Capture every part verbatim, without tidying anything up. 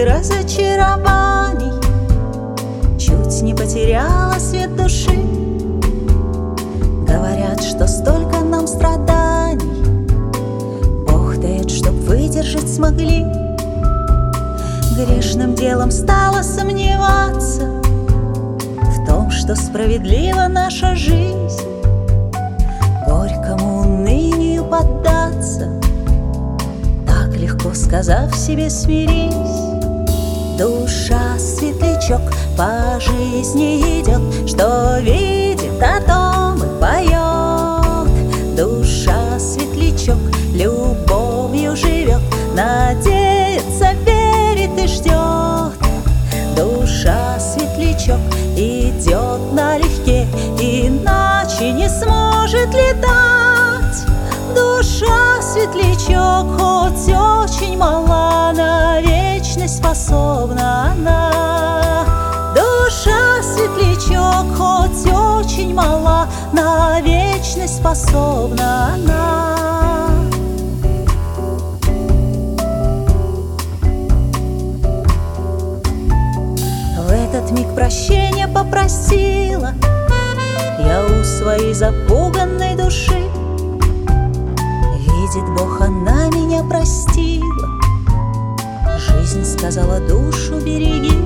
разочарований, чуть не потеряла свет души. Говорят, что столько нам страданий Бог дает, чтоб выдержать смогли. Грешным делом стало сомневаться в том, что справедлива наша жизнь. Горькому унынию поддаться, так легко сказав себе смирись. Душа светлячок по жизни идет, что видит, о том и поет. Душа светлячок любовью живет, надеется, верит и ждет. Душа светлячок идет налегке, иначе не сможет летать. Душа светлячок хоть очень мала, на вечность способна она. Душа светлячок хоть очень мала, на вечность способна она. В этот миг прощения попросила я у своей запуганной души. Видит Бог, она меня простила. Жизнь сказала: душу береги.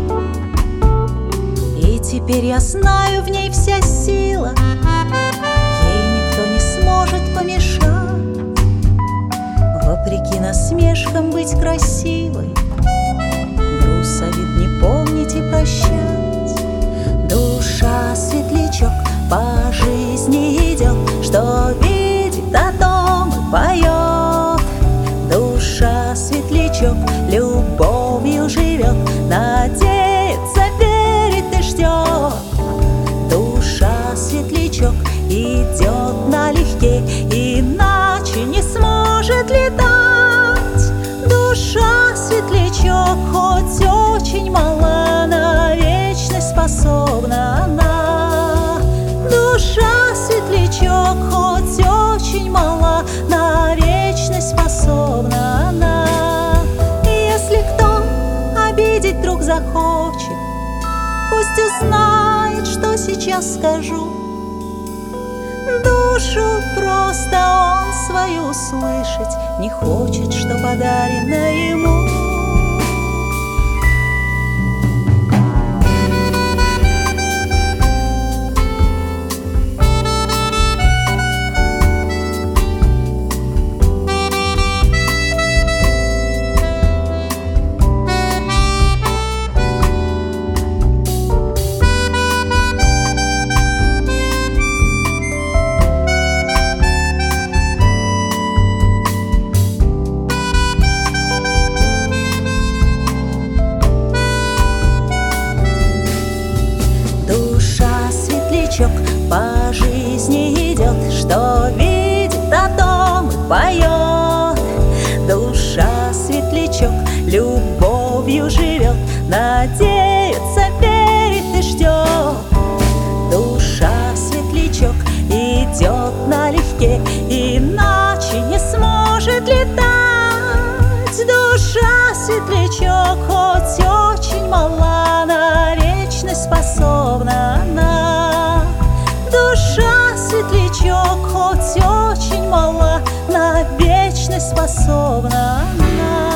И теперь я знаю, в ней вся сила, ей никто не сможет помешать. Вопреки насмешкам быть красивой, груз обид не помнить и прощать. Душа светлячок по жизни идет, что видит, о том и поет. Душа светлячок любовью живет, надеется, верит и ждет. Душа светлячок идет налегке, иначе не сможет летать. Душа светлячок хоть очень мала, на вечность способна она. Душа светлячок хоть очень мала, на вечность способна она. Если кто обидеть вдруг захочет, пусть узнает, что сейчас скажу. Душу просто он свою слышать не хочет, что подарено ему. По жизни идет, что видит, о том и поет. Душа светлячок любовью живет, надеется, верит и ждет. Душа светлячок идет налегке, иначе не сможет летать. Душа светлячок хоть очень мала, на вечность способна она. Душа светлячок хоть очень мала, на вечность способна она.